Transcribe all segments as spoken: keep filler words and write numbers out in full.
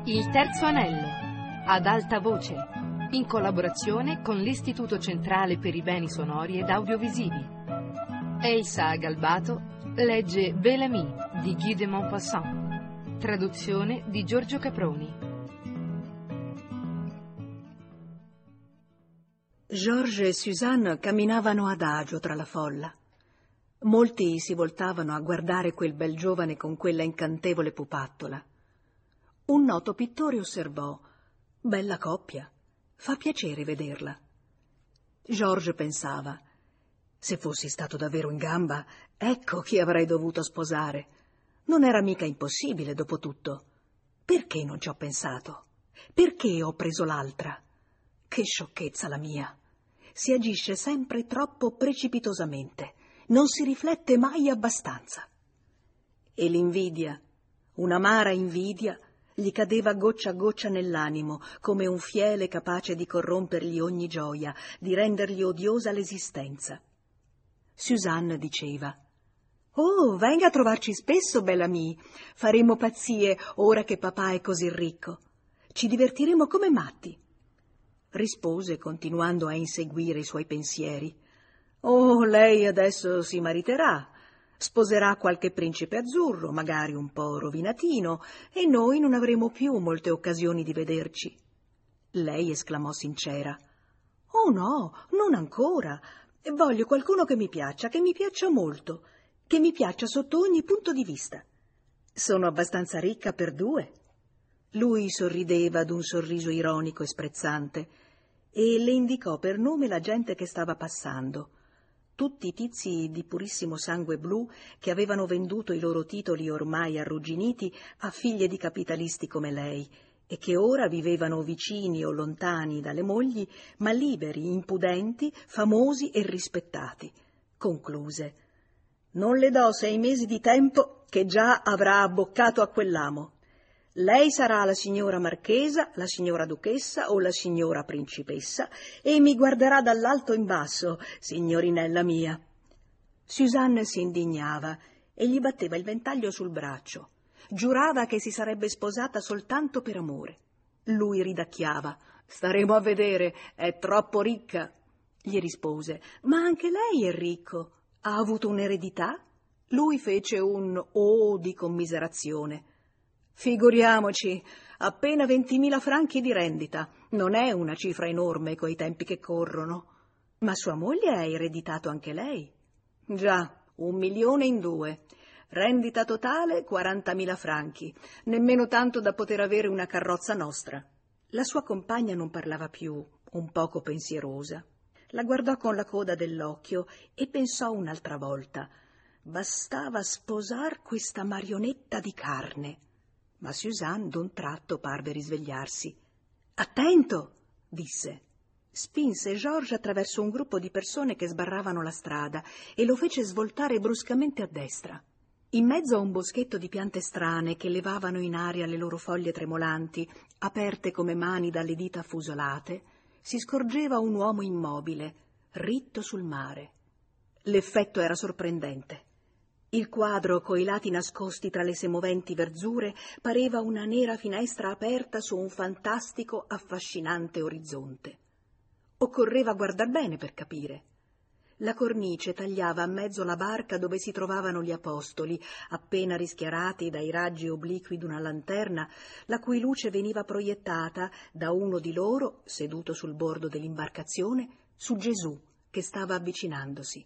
Il terzo anello, ad alta voce, in collaborazione con l'Istituto Centrale per i Beni Sonori ed Audiovisivi. Elsa Galbato legge Bel-Ami di Guy de Maupassant, traduzione di Giorgio Caproni. Georges e Suzanne camminavano adagio tra la folla. Molti si voltavano a guardare quel bel giovane con quella incantevole pupattola. Un noto pittore osservò: «Bella coppia, fa piacere vederla». Georges pensava: «Se fossi stato davvero in gamba, ecco chi avrei dovuto sposare. Non era mica impossibile, dopo tutto. Perché non ci ho pensato? Perché ho preso l'altra? Che sciocchezza la mia! Si agisce sempre troppo precipitosamente, non si riflette mai abbastanza». E l'invidia, un'amara invidia, gli cadeva goccia a goccia nell'animo, come un fiele capace di corrompergli ogni gioia, di rendergli odiosa l'esistenza. Suzanne diceva: «Oh, venga a trovarci spesso, Bel-Ami. Faremo pazzie ora che papà è così ricco. Ci divertiremo come matti». Rispose, continuando a inseguire i suoi pensieri: «Oh, lei adesso si mariterà. Sposerà qualche principe azzurro, magari un po' rovinatino, e noi non avremo più molte occasioni di vederci». Lei esclamò sincera: «Oh no, non ancora. Voglio qualcuno che mi piaccia, che mi piaccia molto, che mi piaccia sotto ogni punto di vista. Sono abbastanza ricca per due». Lui sorrideva d'un sorriso ironico e sprezzante e le indicò per nome la gente che stava passando. Tutti i tizi di purissimo sangue blu che avevano venduto i loro titoli ormai arrugginiti a figlie di capitalisti come lei e che ora vivevano vicini o lontani dalle mogli, ma liberi, impudenti, famosi e rispettati. Concluse: «Non le do sei mesi di tempo che già avrà abboccato a quell'amo. Lei sarà la signora marchesa, la signora duchessa o la signora principessa e mi guarderà dall'alto in basso, signorinella mia». Suzanne si indignava e gli batteva il ventaglio sul braccio. Giurava che si sarebbe sposata soltanto per amore. Lui ridacchiava: «Staremo a vedere, è troppo ricca». Gli rispose: «Ma anche lei è ricco. Ha avuto un'eredità?» Lui fece un «oh» di commiserazione. «Figuriamoci, appena ventimila franchi di rendita. Non è una cifra enorme coi tempi che corrono». «Ma sua moglie ha ereditato anche lei?» «Già, un milione in due. Rendita totale quarantamila franchi, nemmeno tanto da poter avere una carrozza nostra». La sua compagna non parlava più, un poco pensierosa. La guardò con la coda dell'occhio e pensò un'altra volta: bastava sposar questa marionetta di carne. Ma Suzanne d'un tratto parve risvegliarsi. «Attento!» disse. Spinse Georges attraverso un gruppo di persone che sbarravano la strada e lo fece svoltare bruscamente a destra. In mezzo a un boschetto di piante strane che levavano in aria le loro foglie tremolanti, aperte come mani dalle dita affusolate, si scorgeva un uomo immobile, ritto sul mare. L'effetto era sorprendente. Il quadro, coi lati nascosti tra le semoventi verzure, pareva una nera finestra aperta su un fantastico, affascinante orizzonte. Occorreva guardar bene per capire. La cornice tagliava a mezzo la barca dove si trovavano gli apostoli, appena rischiarati dai raggi obliqui d'una lanterna, la cui luce veniva proiettata da uno di loro, seduto sul bordo dell'imbarcazione, su Gesù che stava avvicinandosi.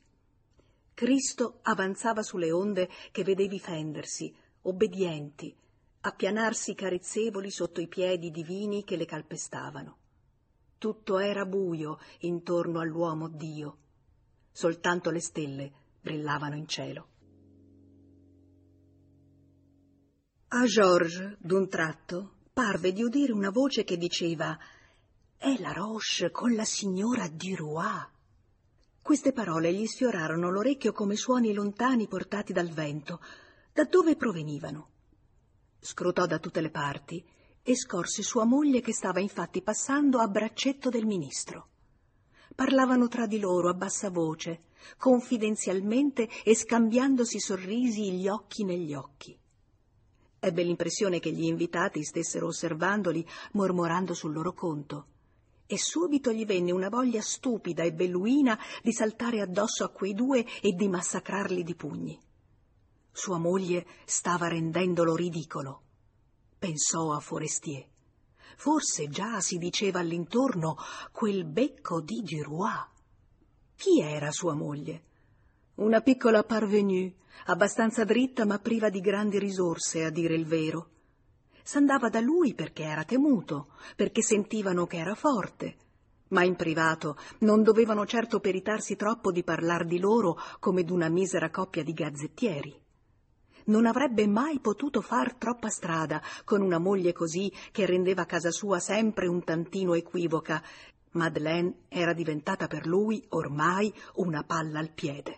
Cristo avanzava sulle onde che vedevi fendersi, obbedienti, appianarsi carezzevoli sotto i piedi divini che le calpestavano. Tutto era buio intorno all'uomo Dio. Soltanto le stelle brillavano in cielo. A Georges, d'un tratto, parve di udire una voce che diceva: «È la Roche con la signora Duroy». Queste parole gli sfiorarono l'orecchio come suoni lontani portati dal vento. Da dove provenivano? Scrutò da tutte le parti e scorse sua moglie che stava infatti passando a braccetto del ministro. Parlavano tra di loro a bassa voce, confidenzialmente e scambiandosi sorrisi gli occhi negli occhi. Ebbe l'impressione che gli invitati stessero osservandoli, mormorando sul loro conto. E subito gli venne una voglia stupida e belluina di saltare addosso a quei due e di massacrarli di pugni. Sua moglie stava rendendolo ridicolo. Pensò a Forestier. Forse già si diceva all'intorno quel becco di Duroy. Chi era sua moglie? Una piccola parvenue, abbastanza dritta ma priva di grandi risorse, a dire il vero. S'andava da lui perché era temuto, perché sentivano che era forte, ma in privato non dovevano certo peritarsi troppo di parlar di loro come d'una misera coppia di gazzettieri. Non avrebbe mai potuto far troppa strada con una moglie così che rendeva casa sua sempre un tantino equivoca. Madeleine era diventata per lui ormai una palla al piede.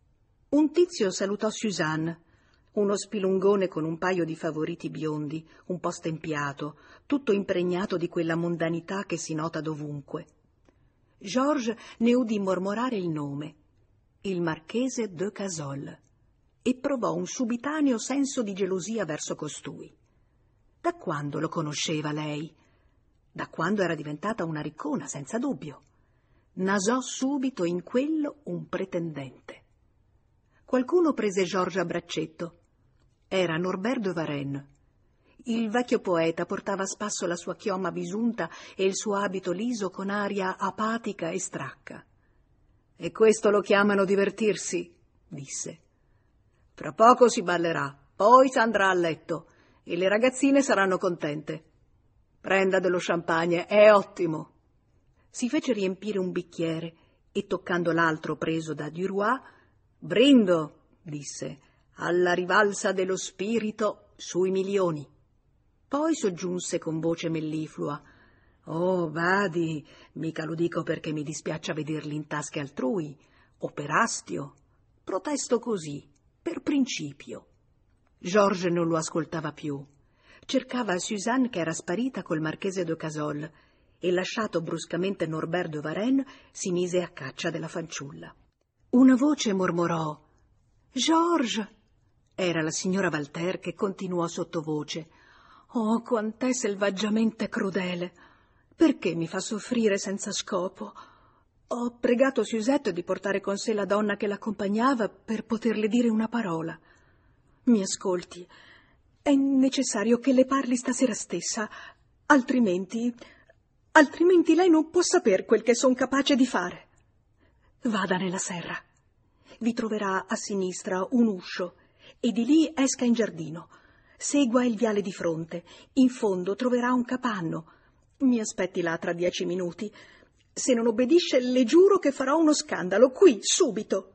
Un tizio salutò Suzanne, uno spilungone con un paio di favoriti biondi, un po' stempiato, tutto impregnato di quella mondanità che si nota dovunque. Georges ne udì mormorare il nome, il marchese de Cazolles, e provò un subitaneo senso di gelosia verso costui. Da quando lo conosceva lei? Da quando era diventata una riccona, senza dubbio. Nasò subito in quello un pretendente. Qualcuno prese Georges a braccetto. Era Norbert de Varenne. Il vecchio poeta portava a spasso la sua chioma bisunta e il suo abito liso con aria apatica e stracca. «E questo lo chiamano divertirsi», disse. «Fra poco si ballerà, poi s'andrà a letto e le ragazzine saranno contente. Prenda dello champagne, è ottimo». Si fece riempire un bicchiere e, toccando l'altro preso da Duroy, «Brindo», disse, «alla rivalsa dello spirito sui milioni». Poi soggiunse con voce melliflua: «Oh, badi, mica lo dico perché mi dispiaccia vederli in tasche altrui, o per astio. Protesto così, per principio». Georges non lo ascoltava più. Cercava Suzanne che era sparita col marchese de Cazolles e, lasciato bruscamente Norbert de Varenne, si mise a caccia della fanciulla. Una voce mormorò: «Georges!» Era la signora Walter che continuò sottovoce: «Oh, quant'è selvaggiamente crudele! Perché mi fa soffrire senza scopo? Ho pregato Suzette di portare con sé la donna che l'accompagnava per poterle dire una parola. Mi ascolti, è necessario che le parli stasera stessa, altrimenti, altrimenti lei non può saper quel che son capace di fare. Vada nella serra. Vi troverà a sinistra un uscio e di lì esca in giardino. Segua il viale di fronte. In fondo troverà un capanno. Mi aspetti là tra dieci minuti. Se non obbedisce, le giuro che farò uno scandalo, qui, subito».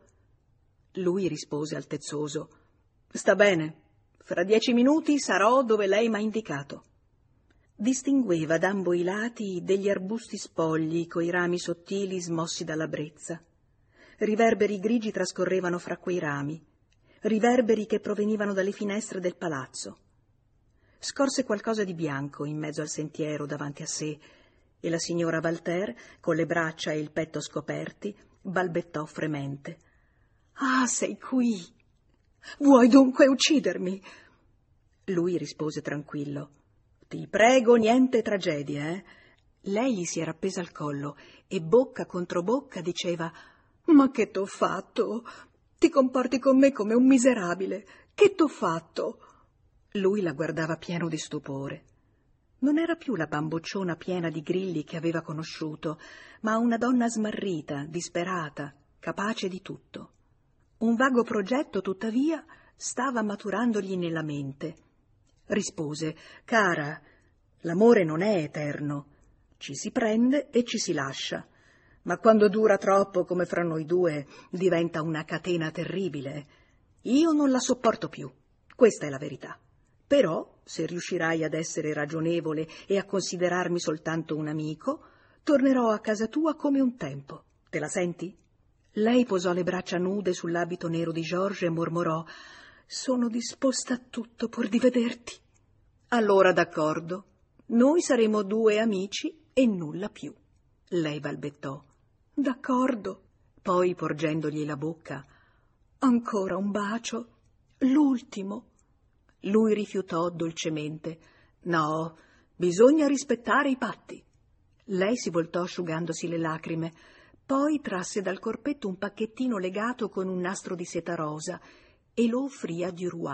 Lui rispose altezzoso: «Sta bene, fra dieci minuti sarò dove lei m'ha indicato». Distingueva d'ambo i lati degli arbusti spogli coi rami sottili smossi dalla brezza. Riverberi grigi trascorrevano fra quei rami, riverberi che provenivano dalle finestre del palazzo. Scorse qualcosa di bianco in mezzo al sentiero davanti a sé e la signora Walter, con le braccia e il petto scoperti, balbettò fremente: «Ah, sei qui! Vuoi dunque uccidermi?» Lui rispose tranquillo: «Ti prego, niente tragedie, eh?» Lei gli si era appesa al collo e bocca contro bocca diceva: «Ma che t'ho fatto? Ti comporti con me come un miserabile. Che t'ho fatto?» Lui la guardava pieno di stupore. Non era più la bambocciona piena di grilli che aveva conosciuto, ma una donna smarrita, disperata, capace di tutto. Un vago progetto, tuttavia, stava maturandogli nella mente. Rispose: «Cara, l'amore non è eterno. Ci si prende e ci si lascia. Ma quando dura troppo, come fra noi due, diventa una catena terribile. Io non la sopporto più. Questa è la verità. Però, se riuscirai ad essere ragionevole e a considerarmi soltanto un amico, tornerò a casa tua come un tempo. Te la senti?» Lei posò le braccia nude sull'abito nero di Georges e mormorò: «Sono disposta a tutto pur di vederti». «Allora d'accordo. Noi saremo due amici e nulla più». Lei balbettò: «D'accordo». Poi, porgendogli la bocca: «Ancora un bacio, l'ultimo». Lui rifiutò dolcemente. No, bisogna rispettare i patti. Lei si voltò asciugandosi le lacrime, poi trasse dal corpetto un pacchettino legato con un nastro di seta rosa e lo offrì a Duroy.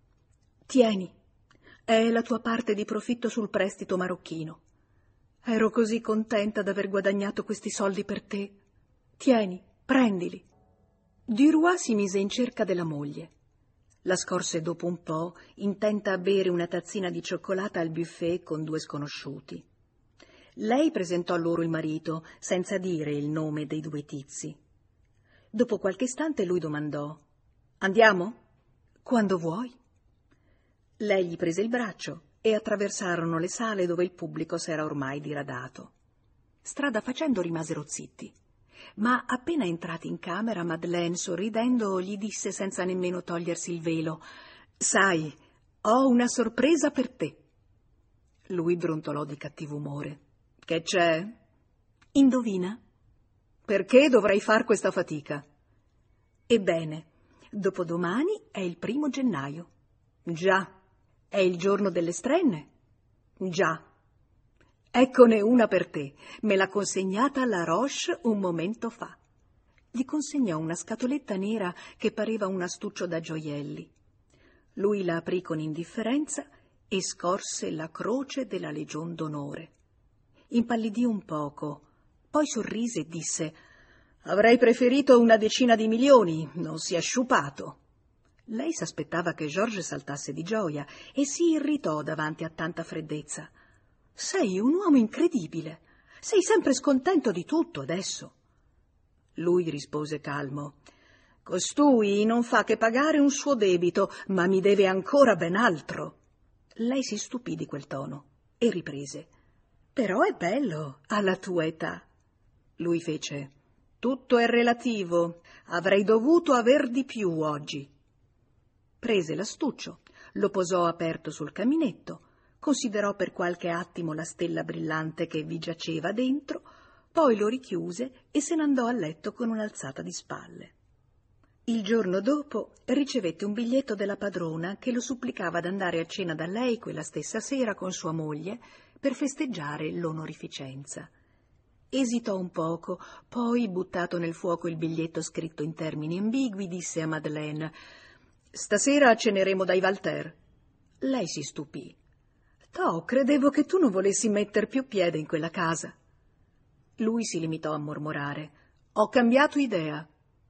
Tieni, è la tua parte di profitto sul prestito marocchino. Ero così contenta d'aver guadagnato questi soldi per te. Tieni, prendili. Duroy si mise in cerca della moglie. La scorse dopo un po', intenta a bere una tazzina di cioccolata al buffet con due sconosciuti. Lei presentò loro il marito, senza dire il nome dei due tizi. Dopo qualche istante lui domandò: «Andiamo?» «Quando vuoi». Lei gli prese il braccio e attraversarono le sale dove il pubblico s'era ormai diradato. Strada facendo rimasero zitti. Ma appena entrati in camera, Madeleine, sorridendo, gli disse senza nemmeno togliersi il velo: «Sai, ho una sorpresa per te». Lui brontolò di cattivo umore. «Che c'è?» «Indovina?» «Perché dovrei far questa fatica?» «Ebbene, dopodomani è il primo gennaio». «Già. È il giorno delle strenne?» «Già. Eccone una per te, me l'ha consegnata la Roche un momento fa». Gli consegnò una scatoletta nera che pareva un astuccio da gioielli. Lui la aprì con indifferenza e scorse la croce della Legion d'Onore. Impallidì un poco, poi sorrise e disse: «Avrei preferito una decina di milioni, non si è sciupato». Lei s'aspettava che Georges saltasse di gioia e si irritò davanti a tanta freddezza. «Sei un uomo incredibile. Sei sempre scontento di tutto adesso». Lui rispose calmo: «Costui non fa che pagare un suo debito, ma mi deve ancora ben altro». Lei si stupì di quel tono e riprese: «Però è bello alla tua età». Lui fece: «Tutto è relativo. Avrei dovuto aver di più oggi». Prese l'astuccio, lo posò aperto sul caminetto, considerò per qualche attimo la stella brillante che vi giaceva dentro, poi lo richiuse e se n'andò a letto con un'alzata di spalle. Il giorno dopo ricevette un biglietto della padrona che lo supplicava d'andare a cena da lei quella stessa sera con sua moglie per festeggiare l'onorificenza. Esitò un poco, poi, buttato nel fuoco il biglietto scritto in termini ambigui, disse a Madeleine: «Stasera ceneremo dai Walter». Lei si stupì. «Toh, credevo che tu non volessi metter più piede in quella casa». Lui si limitò a mormorare: «Ho cambiato idea».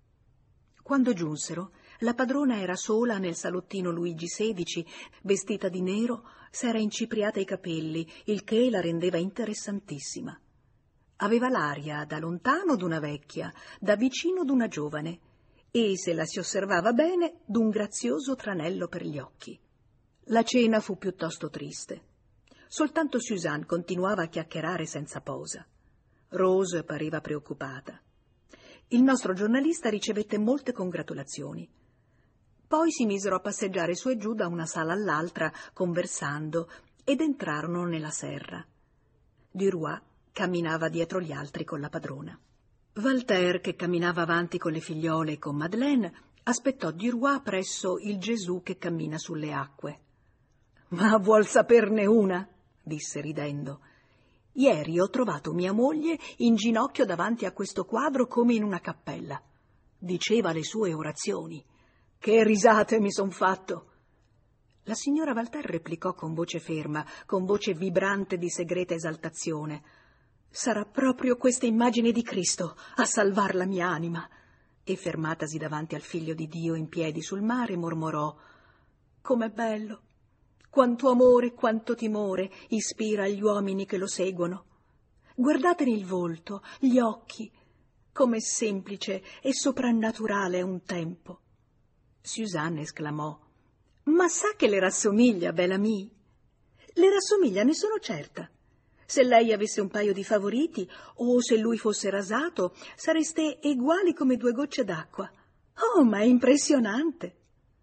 Quando giunsero, la padrona era sola nel salottino Luigi sedicesimo, vestita di nero, s'era incipriata i capelli, il che la rendeva interessantissima. Aveva l'aria da lontano d'una vecchia, da vicino d'una giovane, e, se la si osservava bene, d'un grazioso tranello per gli occhi. La cena fu piuttosto triste. Soltanto Suzanne continuava a chiacchierare senza posa. Rose pareva preoccupata. Il nostro giornalista ricevette molte congratulazioni. Poi si misero a passeggiare su e giù da una sala all'altra, conversando, ed entrarono nella serra. Duroy camminava dietro gli altri con la padrona. Walter, che camminava avanti con le figliole e con Madeleine, aspettò Duroy presso il Gesù che cammina sulle acque. «Ma vuol saperne una?» disse ridendo. «Ieri ho trovato mia moglie in ginocchio davanti a questo quadro come in una cappella. Diceva le sue orazioni. Che risate mi son fatto!» La signora Walter replicò con voce ferma, con voce vibrante di segreta esaltazione: «Sarà proprio questa immagine di Cristo a salvar la mia anima». E fermatasi davanti al Figlio di Dio in piedi sul mare, mormorò: «Com'è bello! Quanto amore, quanto timore ispira agli uomini che lo seguono. Guardatene il volto, gli occhi, com'è semplice e soprannaturale a un tempo». Suzanne esclamò: «Ma sa che le rassomiglia, bella mia?» «Le rassomiglia, ne sono certa. Se lei avesse un paio di favoriti, o se lui fosse rasato, sareste eguali come due gocce d'acqua. Oh, ma è impressionante!»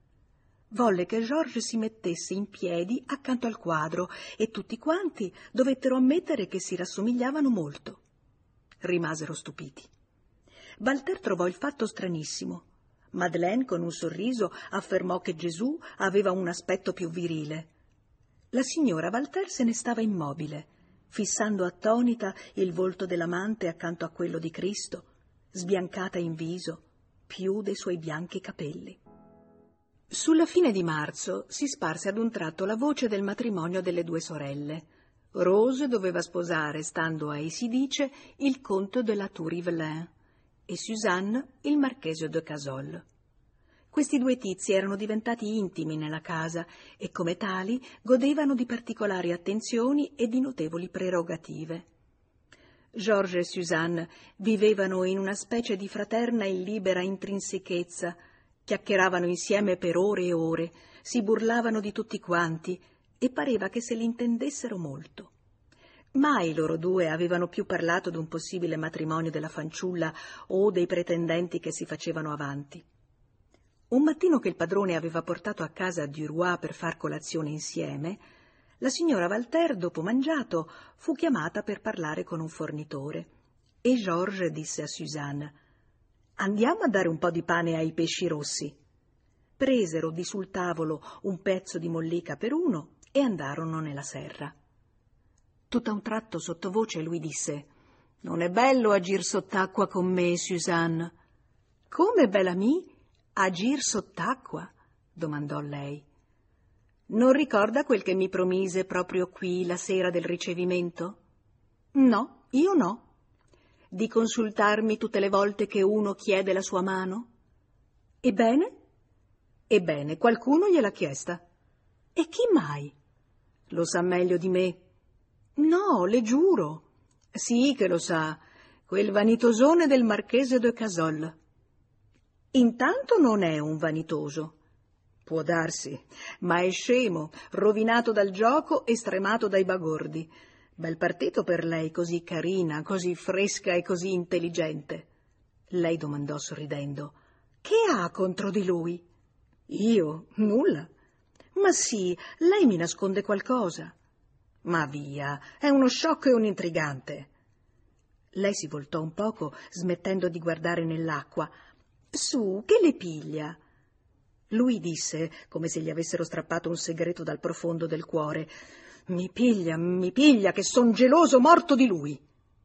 Volle che Georges si mettesse in piedi accanto al quadro e tutti quanti dovettero ammettere che si rassomigliavano molto. Rimasero stupiti. Walter trovò il fatto stranissimo, Madeleine, con un sorriso, affermò che Gesù aveva un aspetto più virile. La signora Walter se ne stava immobile, fissando attonita il volto dell'amante accanto a quello di Cristo, sbiancata in viso, più dei suoi bianchi capelli. Sulla fine di marzo si sparse ad un tratto la voce del matrimonio delle due sorelle. Rose doveva sposare, stando a si dice, il conte de la Tour-Yvelin e Suzanne il marchese de Cazolles. Questi due tizi erano diventati intimi nella casa e come tali godevano di particolari attenzioni e di notevoli prerogative. Georges e Suzanne vivevano in una specie di fraterna e libera intrinsechezza, chiacchieravano insieme per ore e ore, si burlavano di tutti quanti e pareva che se l'intendessero molto. Mai loro due avevano più parlato d'un possibile matrimonio della fanciulla o dei pretendenti che si facevano avanti. Un mattino che il padrone aveva portato a casa Duroy per far colazione insieme, la signora Walter, dopo mangiato, fu chiamata per parlare con un fornitore e Georges disse a Suzanne: «Andiamo a dare un po' di pane ai pesci rossi». Presero di sul tavolo un pezzo di mollica per uno e andarono nella serra. Tutto a un tratto sottovoce lui disse: «Non è bello agir sott'acqua con me, Suzanne». «Come, bella mia? Agir sott'acqua?» domandò lei. «Non ricorda quel che mi promise proprio qui la sera del ricevimento?» «No, io no». «Di consultarmi tutte le volte che uno chiede la sua mano?» «Ebbene?» «Ebbene, qualcuno gliel'ha chiesta». «E chi mai?» «Lo sa meglio di me». «No, le giuro». «Sì che lo sa, quel vanitosone del marchese de Cazolles». «Intanto non è un vanitoso». «Può darsi, ma è scemo, rovinato dal gioco e stremato dai bagordi. Bel partito per lei, così carina, così fresca e così intelligente». Lei domandò sorridendo: «Che ha contro di lui?» «Io? Nulla». «Ma sì, lei mi nasconde qualcosa». «Ma via, è uno sciocco e un intrigante». Lei si voltò un poco, smettendo di guardare nell'acqua. «Su, che le piglia?» Lui disse, come se gli avessero strappato un segreto dal profondo del cuore: «Mi piglia, mi piglia, che son geloso morto di lui».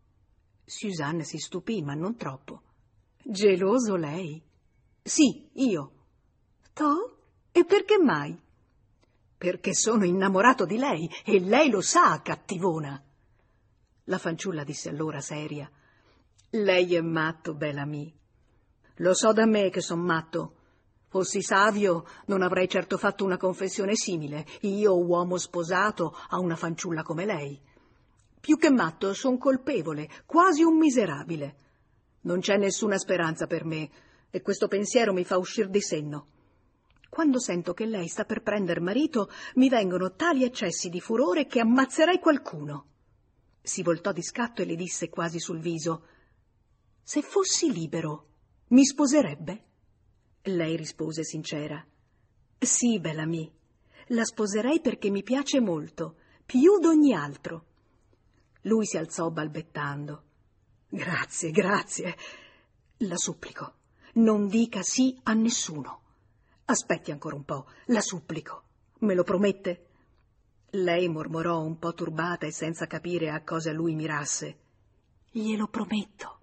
Suzanne si stupì, ma non troppo. «Geloso lei?» «Sì, io». «To? E perché mai?» «Perché sono innamorato di lei e lei lo sa, cattivona». La fanciulla disse allora seria: «Lei è matto, bella mia». «Lo so da me che son matto. Fossi savio non avrei certo fatto una confessione simile, io uomo sposato a una fanciulla come lei. Più che matto son colpevole, quasi un miserabile. Non c'è nessuna speranza per me e questo pensiero mi fa uscir di senno. Quando sento che lei sta per prender marito mi vengono tali accessi di furore che ammazzerei qualcuno». Si voltò di scatto e le disse quasi sul viso: «Se fossi libero, mi sposerebbe?» Lei rispose sincera: «Sì, bella mia, la sposerei perché mi piace molto, più d'ogni altro». Lui si alzò balbettando: «Grazie, grazie. La supplico, non dica sì a nessuno. Aspetti ancora un po', la supplico. Me lo promette?» Lei mormorò un po' turbata e senza capire a cosa lui mirasse: «Glielo prometto».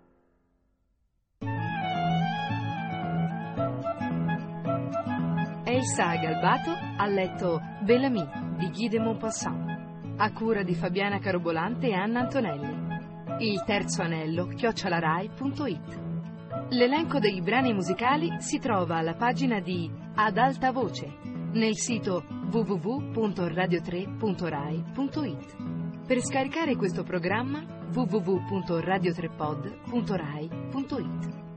Elsa Galbato ha letto Bel Ami di Guy de Maupassant, a cura di Fabiana Carobolante e Anna Antonelli. Il terzo anello chiocciolarai punto it. L'elenco dei brani musicali si trova alla pagina di Ad alta voce nel sito w w w punto radio tre punto rai punto it. Per scaricare questo programma w w w punto radio tre pod punto rai punto it.